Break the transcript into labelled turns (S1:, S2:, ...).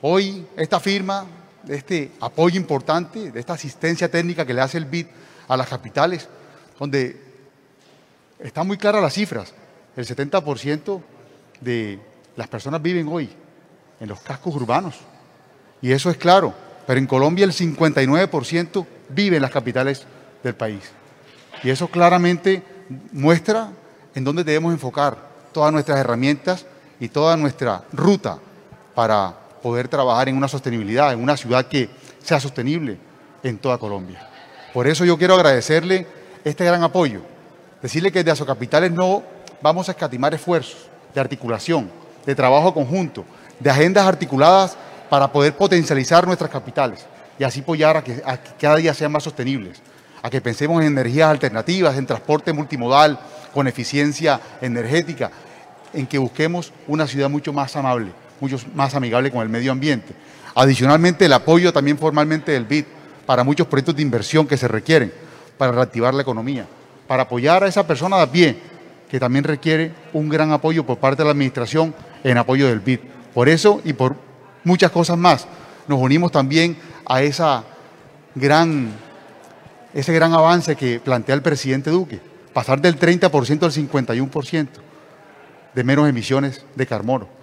S1: Hoy esta firma, este apoyo importante, de esta asistencia técnica que le hace el BID a las capitales, donde están muy claras las cifras. El 70% de las personas viven hoy en los cascos urbanos. Y eso es claro, pero en Colombia el 59% vive en las capitales del país. Y eso claramente muestra en dónde debemos enfocar todas nuestras herramientas y toda nuestra ruta para poder trabajar en una sostenibilidad, en una ciudad que sea sostenible en toda Colombia. Por eso yo quiero agradecerle este gran apoyo, decirle que desde Asocapitales no vamos a escatimar esfuerzos de articulación, de trabajo conjunto, de agendas articuladas para poder potencializar nuestras capitales y así apoyar a que cada día sean más sostenibles, a que pensemos en energías alternativas, en transporte multimodal, con eficiencia energética, en que busquemos una ciudad mucho más amable, mucho más amigable con el medio ambiente. Adicionalmente, el apoyo también formalmente del BID para muchos proyectos de inversión que se requieren para reactivar la economía, para apoyar a esa persona de a pie, que también requiere un gran apoyo por parte de la administración en apoyo del BID. Por eso y por muchas cosas más, nos unimos también a ese gran avance que plantea el presidente Duque, pasar del 30% al 51% de menos emisiones de carbono.